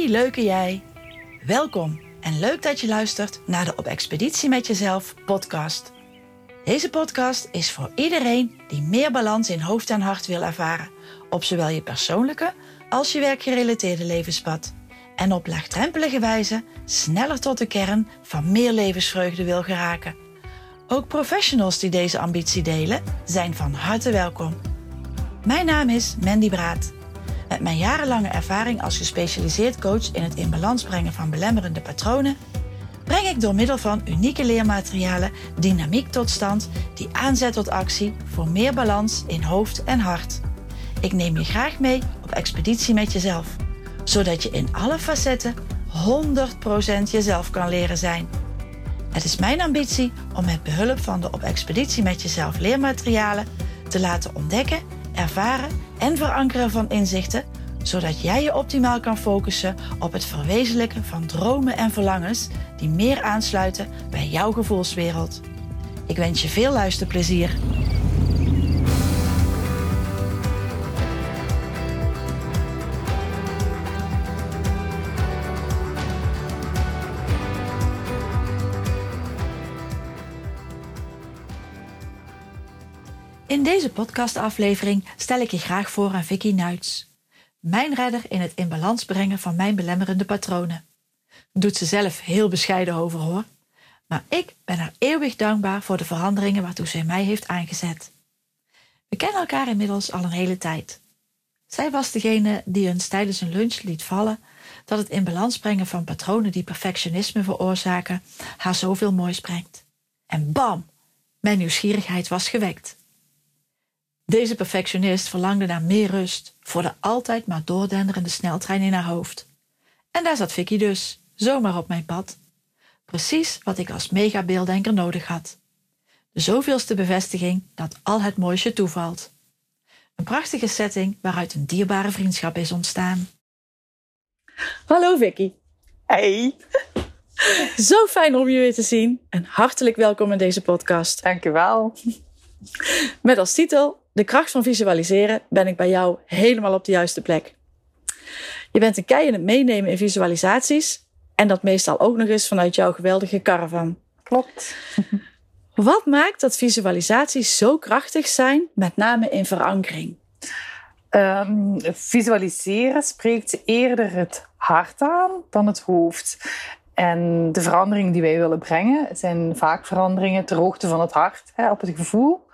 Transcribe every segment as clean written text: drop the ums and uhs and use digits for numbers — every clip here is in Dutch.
Hey leuke jij. Welkom en leuk dat je luistert naar de Op Expeditie met Jezelf podcast. Deze podcast is voor iedereen die meer balans in hoofd en hart wil ervaren. Op zowel je persoonlijke als je werkgerelateerde levenspad. En op laagdrempelige wijze sneller tot de kern van meer levensvreugde wil geraken. Ook professionals die deze ambitie delen zijn van harte welkom. Mijn naam is Mandy Braat. Met mijn jarenlange ervaring als gespecialiseerd coach in het in balans brengen van belemmerende patronen, breng ik door middel van unieke leermaterialen dynamiek tot stand die aanzet tot actie voor meer balans in hoofd en hart. Ik neem je graag mee op expeditie met jezelf, zodat je in alle facetten 100% jezelf kan leren zijn. Het is mijn ambitie om met behulp van de Op Expeditie met Jezelf leermaterialen te laten ontdekken, ervaren en verankeren van inzichten, zodat jij je optimaal kan focussen op het verwezenlijken van dromen en verlangens die meer aansluiten bij jouw gevoelswereld. Ik wens je veel luisterplezier. In deze podcastaflevering stel ik je graag voor aan Vicky Nuits. Mijn redder in het in balans brengen van mijn belemmerende patronen. Doet ze zelf heel bescheiden over hoor. Maar ik ben haar eeuwig dankbaar voor de veranderingen waartoe zij mij heeft aangezet. We kennen elkaar inmiddels al een hele tijd. Zij was degene die ons tijdens een lunch liet vallen dat het in balans brengen van patronen die perfectionisme veroorzaken haar zoveel moois brengt. En bam, mijn nieuwsgierigheid was gewekt. Deze perfectionist verlangde naar meer rust voor de altijd maar doordenderende sneltrein in haar hoofd. En daar zat Vicky dus, zomaar op mijn pad. Precies wat ik als megabeelddenker nodig had. De zoveelste bevestiging dat al het moois je toevalt. Een prachtige setting waaruit een dierbare vriendschap is ontstaan. Hallo Vicky. Hey. Zo fijn om je weer te zien en hartelijk welkom in deze podcast. Dankjewel. Met als titel: De kracht van visualiseren ben ik bij jou helemaal op de juiste plek. Je bent een kei in het meenemen in visualisaties en dat meestal ook nog eens vanuit jouw geweldige caravan. Klopt. Wat maakt dat visualisaties zo krachtig zijn, met name in verankering? Visualiseren spreekt eerder het hart aan dan het hoofd. En de veranderingen die wij willen brengen zijn vaak veranderingen ter hoogte van het hart, op het gevoel.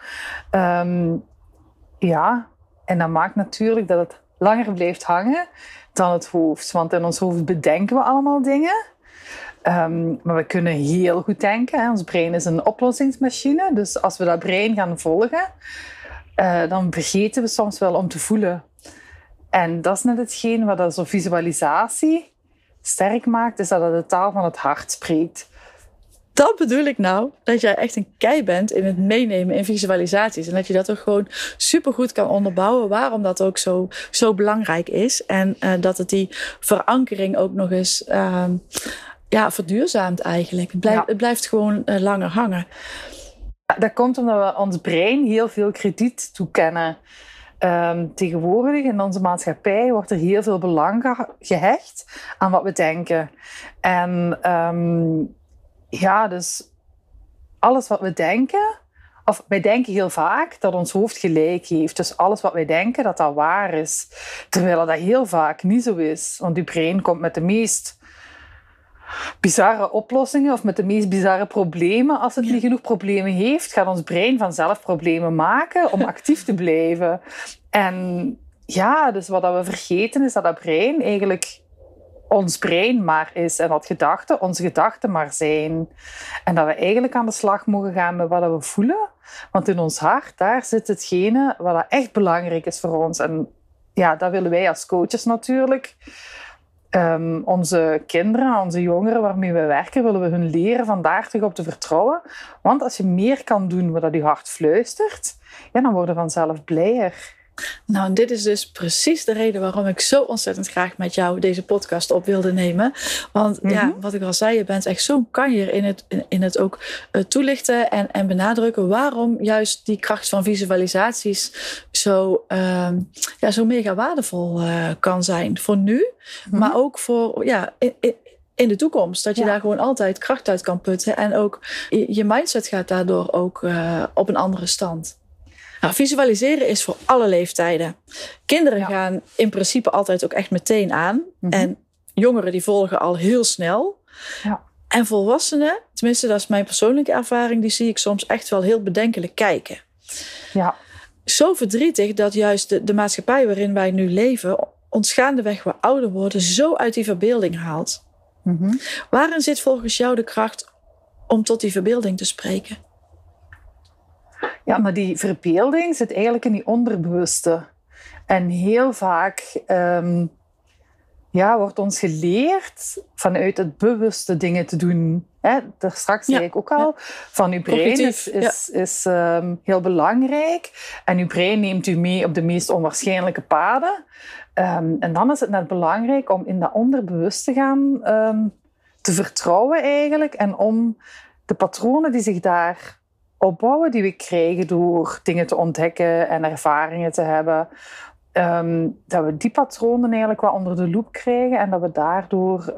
En dat maakt natuurlijk dat het langer blijft hangen dan het hoofd. Want in ons hoofd bedenken we allemaal dingen. Maar we kunnen heel goed denken. Ons brein is een oplossingsmachine. Dus als we dat brein gaan volgen, dan vergeten we soms wel om te voelen. En dat is net hetgeen wat zo'n visualisatie sterk maakt, is dat het de taal van het hart spreekt. Dat bedoel ik nou, dat jij echt een kei bent in het meenemen in visualisaties. En dat je dat ook gewoon supergoed kan onderbouwen, waarom dat ook zo belangrijk is. En dat het die verankering ook nog eens verduurzaamt eigenlijk. Het blijft gewoon langer hangen. Dat komt omdat we ons brein heel veel krediet toekennen. Tegenwoordig in onze maatschappij wordt er heel veel belang gehecht aan wat we denken. En dus alles wat we denken, of wij denken heel vaak dat ons hoofd gelijk heeft. Dus alles wat wij denken, dat dat waar is. Terwijl dat heel vaak niet zo is. Want je brein komt met de meest bizarre oplossingen of met de meest bizarre problemen. Als het niet genoeg problemen heeft, gaat ons brein vanzelf problemen maken om actief te blijven. En dus wat we vergeten is dat brein eigenlijk ons brein maar is en dat onze gedachten maar zijn. En dat we eigenlijk aan de slag mogen gaan met wat we voelen. Want in ons hart, daar zit hetgene wat echt belangrijk is voor ons. En dat willen wij als coaches natuurlijk. Onze kinderen, onze jongeren waarmee we werken, willen we hun leren van daar terug op te vertrouwen. Want als je meer kan doen wat je hart fluistert, dan worden we vanzelf blijer. Nou, dit is dus precies de reden waarom ik zo ontzettend graag met jou deze podcast op wilde nemen. Want wat ik al zei, je bent echt zo'n kanjer in het ook toelichten en benadrukken waarom juist die kracht van visualisaties zo mega waardevol kan zijn voor nu, maar ook voor in de toekomst. Dat je daar gewoon altijd kracht uit kan putten en ook je mindset gaat daardoor ook op een andere stand. Nou, visualiseren is voor alle leeftijden. Kinderen gaan in principe altijd ook echt meteen aan. En jongeren die volgen al heel snel. Ja. En volwassenen, tenminste dat is mijn persoonlijke ervaring, die zie ik soms echt wel heel bedenkelijk kijken. Ja. Zo verdrietig dat juist de maatschappij waarin wij nu leven ons gaandeweg we ouder worden zo uit die verbeelding haalt. Waarin zit volgens jou de kracht om tot die verbeelding te spreken? Ja, maar die verbeelding zit eigenlijk in die onderbewuste. En heel vaak wordt ons geleerd vanuit het bewuste dingen te doen. Daar straks zei ik ook al, van uw brein is heel belangrijk. En uw brein neemt u mee op de meest onwaarschijnlijke paden. En dan is het net belangrijk om in dat onderbewust te gaan te vertrouwen eigenlijk. En om de patronen die zich daar opbouwen, die we krijgen door dingen te ontdekken en ervaringen te hebben, dat we die patronen eigenlijk wel onder de loep krijgen en dat we daardoor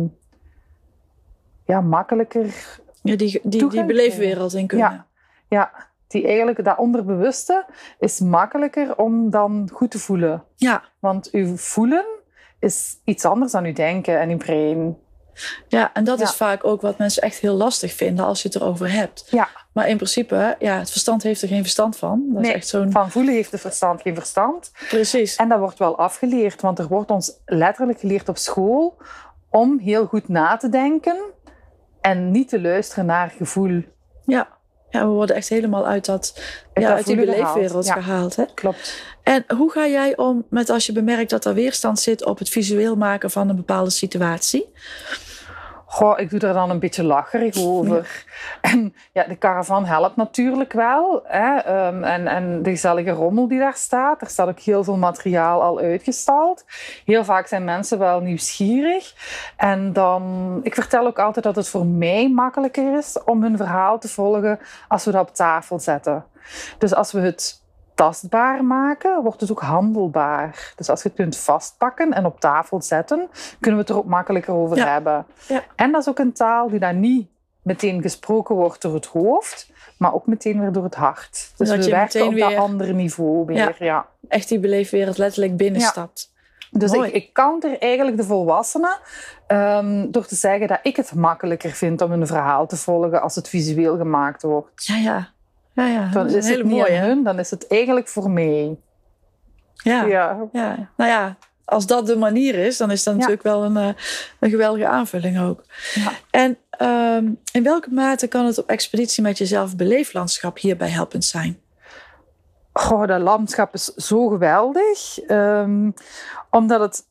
makkelijker die beleefwereld in kunnen. Ja, die eigenlijk, dat onderbewuste is makkelijker om dan goed te voelen. Ja. Want uw voelen is iets anders dan uw denken en uw brein. Ja, en dat is vaak ook wat mensen echt heel lastig vinden als je het erover hebt. Ja. Maar in principe, het verstand heeft er geen verstand van. Dat is echt van voelen heeft het verstand geen verstand. Precies. En dat wordt wel afgeleerd, want er wordt ons letterlijk geleerd op school om heel goed na te denken en niet te luisteren naar gevoel. Ja, we worden echt helemaal uit die beleefwereld gehaald. Hè? Klopt. En hoe ga jij om met als je bemerkt dat er weerstand zit op het visueel maken van een bepaalde situatie? Ik doe er dan een beetje lacherig over. Ja. En de caravan helpt natuurlijk wel. Hè? En de gezellige rommel die daar staat. Er staat ook heel veel materiaal al uitgestald. Heel vaak zijn mensen wel nieuwsgierig. En dan, ik vertel ook altijd dat het voor mij makkelijker is om hun verhaal te volgen als we dat op tafel zetten. Dus als we het tastbaar maken, wordt het ook handelbaar. Dus als je het kunt vastpakken en op tafel zetten, kunnen we het er ook makkelijker over hebben. Ja. En dat is ook een taal die dan niet meteen gesproken wordt door het hoofd, maar ook meteen weer door het hart. Dus we werken op dat andere niveau weer. Ja. Echt die beleefwereld letterlijk binnenstapt. Ja. Dus ik counter eigenlijk de volwassenen door te zeggen dat ik het makkelijker vind om een verhaal te volgen als het visueel gemaakt wordt. Ja, dan is het niet aan hun, dan is het eigenlijk voor mij. Ja. Nou ja, als dat de manier is, dan is dat natuurlijk wel een geweldige aanvulling ook. Ja. En in welke mate kan het op expeditie met jezelf beleeflandschap hierbij helpend zijn? Dat landschap is zo geweldig. Omdat het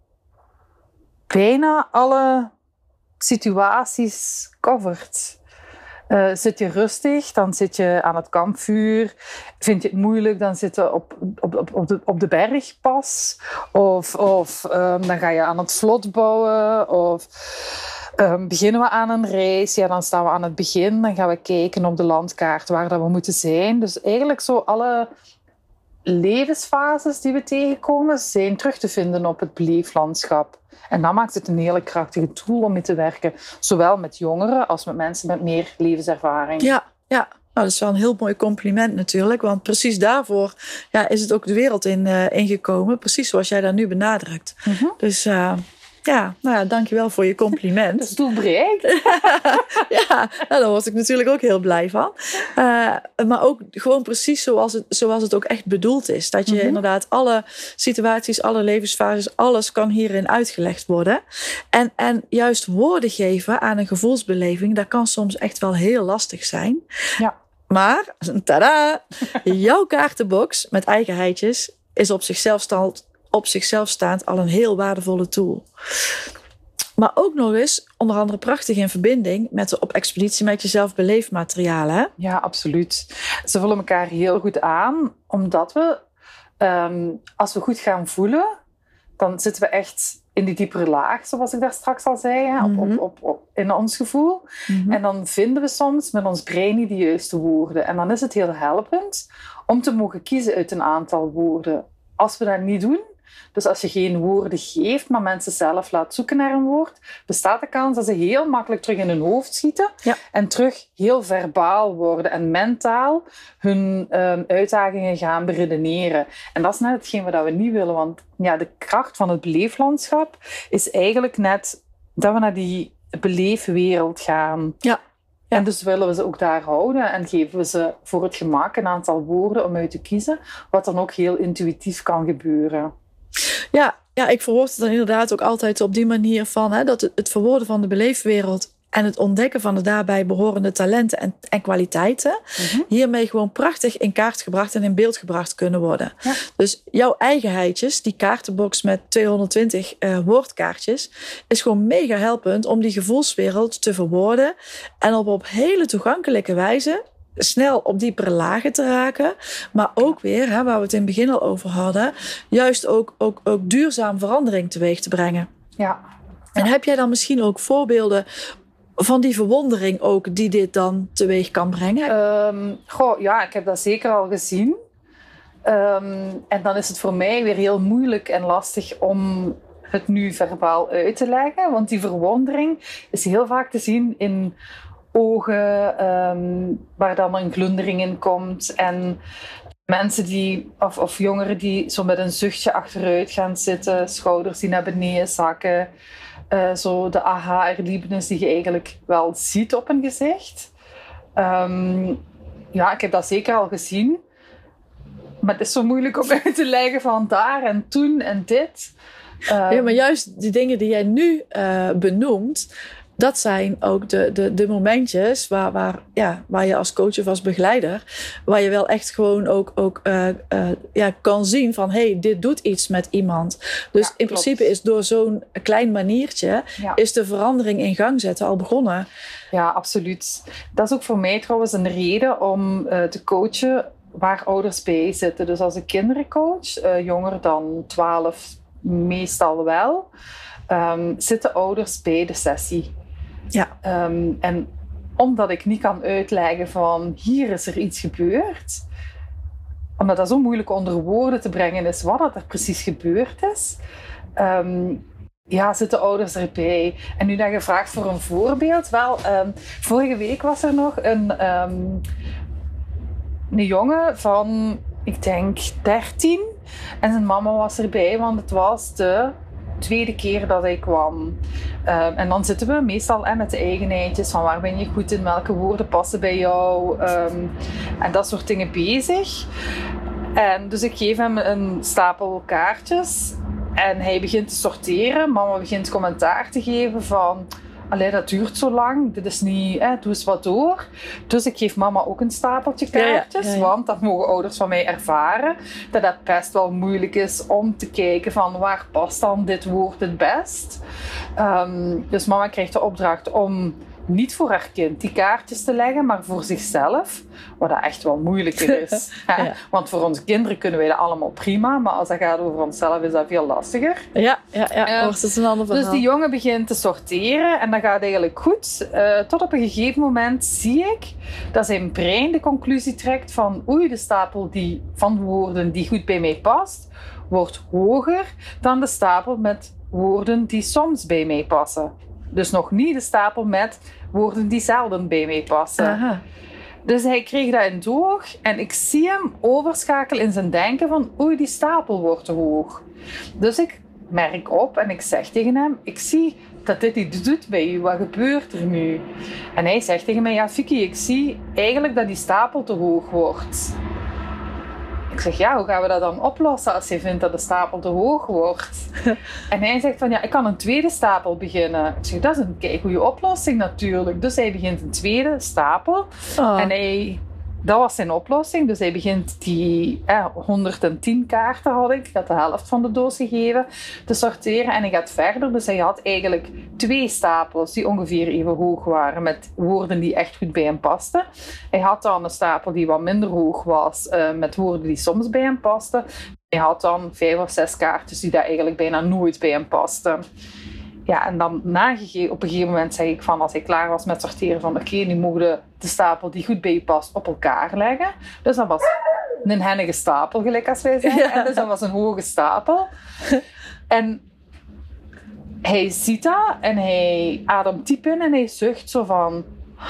bijna alle situaties covert. Zit je rustig, dan zit je aan het kampvuur. Vind je het moeilijk, dan zit je op de bergpas. Of dan ga je aan het slot bouwen. Of beginnen we aan een reis. Ja, dan staan we aan het begin. Dan gaan we kijken op de landkaart waar dat we moeten zijn. Dus eigenlijk zo alle levensfases die we tegenkomen zijn terug te vinden op het beleeflandschap. En dat maakt het een hele krachtige tool om mee te werken. Zowel met jongeren als met mensen met meer levenservaring. Ja. Nou, dat is wel een heel mooi compliment natuurlijk. Want precies daarvoor is het ook de wereld ingekomen. Precies zoals jij dat nu benadrukt. Mm-hmm. Dus dankjewel voor je compliment. Dat is doel bereikt. Daar word ik natuurlijk ook heel blij van. Maar ook gewoon precies zoals het ook echt bedoeld is. Dat je inderdaad alle situaties, alle levensfases, alles kan hierin uitgelegd worden. En juist woorden geven aan een gevoelsbeleving, dat kan soms echt wel heel lastig zijn. Ja. Maar, tada! Jouw kaartenbox met eigenheidjes is op zichzelf staand al een heel waardevolle tool. Maar ook nog eens, onder andere prachtig in verbinding met de op expeditie met jezelf beleefmaterialen. Ja, absoluut. Ze vullen elkaar heel goed aan, omdat we Als we goed gaan voelen, dan zitten we echt in die diepere laag, zoals ik daar straks al zei, hè, in ons gevoel. Mm-hmm. En dan vinden we soms met ons brein niet de juiste woorden. En dan is het heel helpend om te mogen kiezen uit een aantal woorden. Als we dat niet doen, dus als je geen woorden geeft, maar mensen zelf laat zoeken naar een woord, bestaat de kans dat ze heel makkelijk terug in hun hoofd schieten en terug heel verbaal worden en mentaal hun uitdagingen gaan beredeneren. En dat is net hetgeen wat we niet willen, want de kracht van het beleeflandschap is eigenlijk net dat we naar die beleefwereld gaan. Ja. En dus willen we ze ook daar houden en geven we ze voor het gemak een aantal woorden om uit te kiezen, wat dan ook heel intuïtief kan gebeuren. Ja, ik verwoord het dan inderdaad ook altijd op die manier van dat het verwoorden van de beleefwereld en het ontdekken van de daarbij behorende talenten en kwaliteiten hiermee gewoon prachtig in kaart gebracht en in beeld gebracht kunnen worden. Ja. Dus jouw eigenheidjes, die kaartenbox met 220 woordkaartjes, is gewoon mega helpend om die gevoelswereld te verwoorden en op hele toegankelijke wijze snel op diepere lagen te raken. Maar ook weer, waar we het in het begin al over hadden, juist ook duurzaam verandering teweeg te brengen. Ja. En heb jij dan misschien ook voorbeelden van die verwondering ook die dit dan teweeg kan brengen? Ik heb dat zeker al gezien. En dan is het voor mij weer heel moeilijk en lastig om het nu verbaal uit te leggen. Want die verwondering is heel vaak te zien in ogen, waar dan een glundering in komt. En mensen die, of jongeren die zo met een zuchtje achteruit gaan zitten, schouders die naar beneden zakken. Zo de aha-erlebnis die je eigenlijk wel ziet op een gezicht. Ik heb dat zeker al gezien. Maar het is zo moeilijk om uit te leggen van daar en toen en dit. Maar juist die dingen die jij nu benoemt, dat zijn ook de momentjes waar je als coach of als begeleider, waar je wel echt gewoon ook kan zien van dit doet iets met iemand. Dus in principe is door zo'n klein maniertje is de verandering in gang zetten al begonnen. Ja, absoluut. Dat is ook voor mij trouwens een reden om te coachen waar ouders bij zitten. Dus als een kinderencoach, jonger dan 12 meestal wel, zitten ouders bij de sessie. Ja. En omdat ik niet kan uitleggen van hier is er iets gebeurd, omdat dat zo moeilijk onder woorden te brengen is wat er precies gebeurd is, zitten ouders erbij. En nu dat je vraagt voor een voorbeeld, vorige week was er nog een jongen van, ik denk 13, en zijn mama was erbij, want het was de tweede keer dat hij kwam. En dan zitten we meestal met de eigenheidjes van waar ben je goed in, welke woorden passen bij jou, en dat soort dingen bezig. En dus ik geef hem een stapel kaartjes en hij begint te sorteren. Mama begint commentaar te geven van, allee, dat duurt zo lang, dit is niet, doe eens wat door. Dus ik geef mama ook een stapeltje kaartjes, want dat mogen ouders van mij ervaren, dat het best wel moeilijk is om te kijken van waar past dan dit woord het best. Dus mama krijgt de opdracht om niet voor haar kind die kaartjes te leggen, maar voor zichzelf, wat dat echt wel moeilijker is. Ja. Want voor onze kinderen kunnen wij dat allemaal prima, maar als dat gaat over onszelf is dat veel lastiger. Dat is een ander verhaal. Dus die jongen begint te sorteren en dat gaat eigenlijk goed. Tot op een gegeven moment zie ik dat zijn brein de conclusie trekt van de stapel van woorden die goed bij mij past, wordt hoger dan de stapel met woorden die soms bij mij passen. Dus nog niet de stapel met woorden die zelden bij mij passen. Aha. Dus hij kreeg dat in het oog en ik zie hem overschakelen in zijn denken van die stapel wordt te hoog. Dus ik merk op en ik zeg tegen hem, ik zie dat dit iets doet bij u, wat gebeurt er nu? En hij zegt tegen mij, ja Vicky, ik zie eigenlijk dat die stapel te hoog wordt. Ik zeg, hoe gaan we dat dan oplossen als je vindt dat de stapel te hoog wordt? En hij zegt van, ik kan een tweede stapel beginnen. Ik zeg, dat is een keigoede oplossing natuurlijk. Dus hij begint een tweede stapel. En hij dat was zijn oplossing. Dus hij begint die 110 kaarten had ik had de helft van de doos gegeven, te sorteren. En hij gaat verder. Dus hij had eigenlijk 2 stapels die ongeveer even hoog waren met woorden die echt goed bij hem pasten. Hij had dan een stapel die wat minder hoog was met woorden die soms bij hem pasten. Hij had dan 5 of 6 kaartjes die daar eigenlijk bijna nooit bij hem pasten. Ja, en dan op een gegeven moment zei ik van, als hij klaar was met sorteren van oké, nu mogen de stapel die goed bij je past op elkaar leggen. Dus dat was een hennige stapel, gelijk als wij zeggen. Ja. En dus dat was een hoge stapel. En hij ziet dat en hij ademt diep in en hij zucht zo van...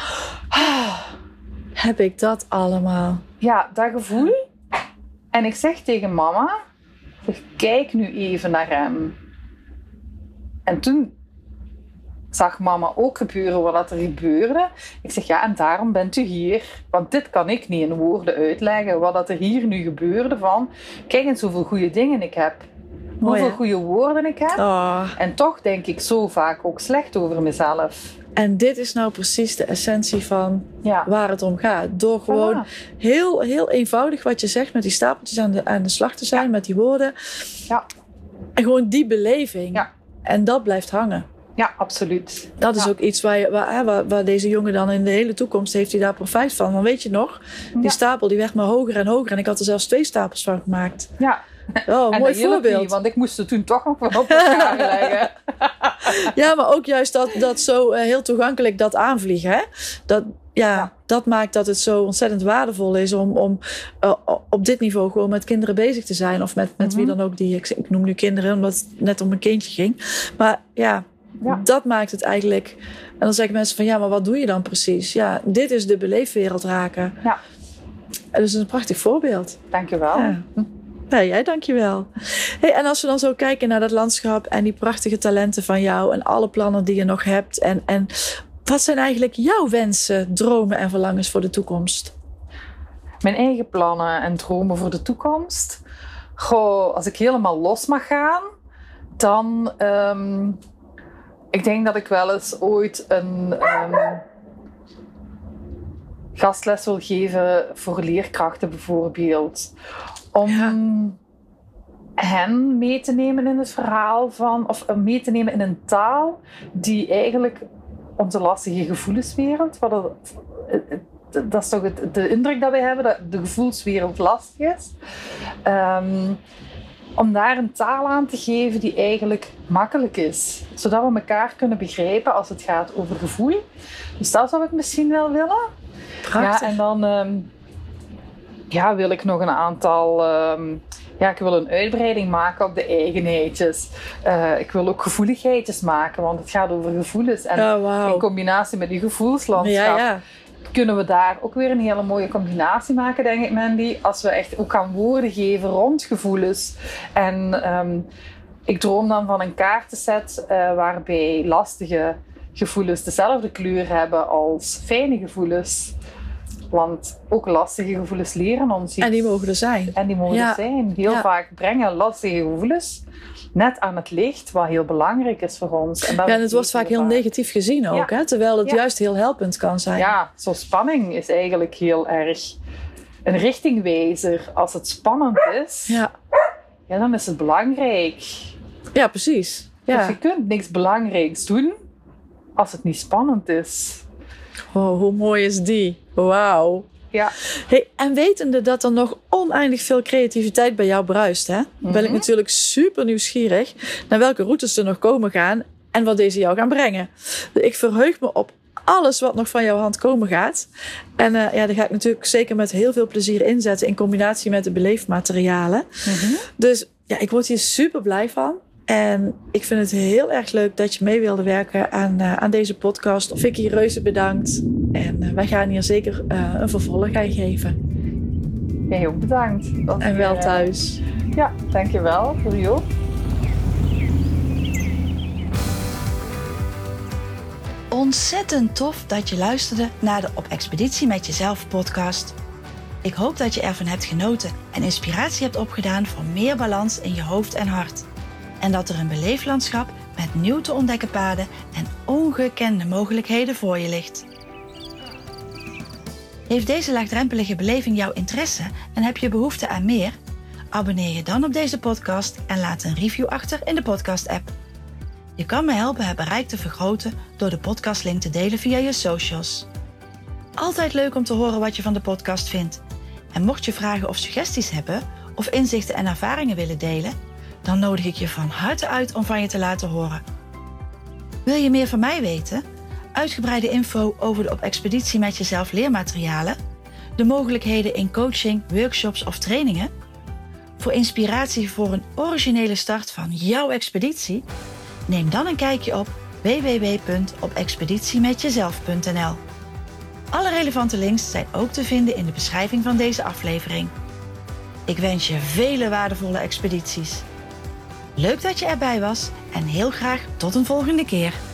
Heb ik dat allemaal? Ja, dat gevoel. En ik zeg tegen mama, kijk nu even naar hem. En toen zag mama ook gebeuren wat er gebeurde. Ik zeg, ja, en daarom bent u hier. Want dit kan ik niet in woorden uitleggen. Wat er hier nu gebeurde van... Kijk eens hoeveel goede dingen ik heb. Hoeveel goede woorden ik heb. Oh. En toch denk ik zo vaak ook slecht over mezelf. En dit is nou precies de essentie van waar het om gaat. Door gewoon heel, heel eenvoudig wat je zegt... met die stapeltjes aan de slag te zijn, met die woorden. Ja. En gewoon die beleving. Ja. En dat blijft hangen. Ja, absoluut. Dat is ook iets waar deze jongen dan in de hele toekomst heeft hij daar profijt van. Want weet je nog, die stapel die werd maar hoger en hoger. En ik had er zelfs 2 stapels van gemaakt. Ja. Oh, en mooi voorbeeld. Niet, want ik moest er toen toch nog wel op elkaar leggen. Ja, maar ook juist dat zo heel toegankelijk dat aanvliegen. Hè? Dat maakt dat het zo ontzettend waardevol is om op dit niveau gewoon met kinderen bezig te zijn. Of met wie dan ook ik noem nu kinderen omdat het net om een kindje ging. Maar dat maakt het eigenlijk. En dan zeggen mensen van maar wat doe je dan precies? Ja, dit is de beleefwereld raken. Ja. En dus een prachtig voorbeeld. Dankjewel. Ja. Ja, jij dankjewel. Hey, en als we dan zo kijken naar dat landschap en die prachtige talenten van jou en alle plannen die je nog hebt. En wat zijn eigenlijk jouw wensen, dromen en verlangens voor de toekomst? Mijn eigen plannen en dromen voor de toekomst? Goh, als ik helemaal los mag gaan, dan... ik denk dat ik wel eens ooit een gastles wil geven voor leerkrachten bijvoorbeeld. Om hen mee te nemen in het verhaal of mee te nemen in een taal die eigenlijk onze lastige gevoelenswereld, dat is toch de indruk dat wij hebben, dat de gevoelswereld lastig is. Om daar een taal aan te geven die eigenlijk makkelijk is. Zodat we elkaar kunnen begrijpen als het gaat over gevoel. Dus dat zou ik misschien wel willen. Prachtig. Ja, en dan wil ik nog een aantal... ik wil een uitbreiding maken op de eigenheidjes. Ik wil ook gevoeligheidjes maken, want het gaat over gevoelens. En in combinatie met die gevoelslandschap kunnen we daar ook weer een hele mooie combinatie maken, denk ik, Mandy. Als we echt ook gaan woorden geven rond gevoelens. En ik droom dan van een kaartenset waarbij lastige gevoelens dezelfde kleur hebben als fijne gevoelens. Want ook lastige gevoelens leren ons iets. En die mogen er zijn. En die mogen er zijn. Heel vaak brengen lastige gevoelens net aan het licht, wat heel belangrijk is voor ons. En het wordt vaak heel negatief gezien ook, hè? Terwijl het juist heel helpend kan zijn. Ja, zo'n spanning is eigenlijk heel erg een richtingwijzer. Als het spannend is, dan is het belangrijk. Ja, precies. Ja. Dus je kunt niks belangrijks doen als het niet spannend is. Oh, hoe mooi is die? Wauw. Ja. Hey, en wetende dat er nog oneindig veel creativiteit bij jou bruist, hè, ben ik natuurlijk super nieuwsgierig naar welke routes er nog komen gaan en wat deze jou gaan brengen. Ik verheug me op alles wat nog van jouw hand komen gaat. En daar ga ik natuurlijk zeker met heel veel plezier inzetten in combinatie met de beleefmaterialen. Dus ik word hier super blij van. En ik vind het heel erg leuk dat je mee wilde werken aan deze podcast. Vicky, reuze bedankt. En wij gaan hier zeker een vervolg aan geven. Jij ook bedankt. En wel thuis. Ja, dankjewel voor jou. Ontzettend tof dat je luisterde naar de Op Expeditie met Jezelf podcast. Ik hoop dat je ervan hebt genoten en inspiratie hebt opgedaan voor meer balans in je hoofd en hart. En dat er een beleeflandschap met nieuw te ontdekken paden en ongekende mogelijkheden voor je ligt. Heeft deze laagdrempelige beleving jouw interesse en heb je behoefte aan meer? Abonneer je dan op deze podcast en laat een review achter in de podcast-app. Je kan me helpen het bereik te vergroten door de podcastlink te delen via je socials. Altijd leuk om te horen wat je van de podcast vindt. En mocht je vragen of suggesties hebben of inzichten en ervaringen willen delen, dan nodig ik je van harte uit om van je te laten horen. Wil je meer van mij weten? Uitgebreide info over de op expeditie met jezelf leermaterialen, de mogelijkheden in coaching, workshops of trainingen? Voor inspiratie voor een originele start van jouw expeditie? Neem dan een kijkje op www.opexpeditiemetjezelf.nl. Alle relevante links zijn ook te vinden in de beschrijving van deze aflevering. Ik wens je vele waardevolle expedities. Leuk dat je erbij was en heel graag tot een volgende keer.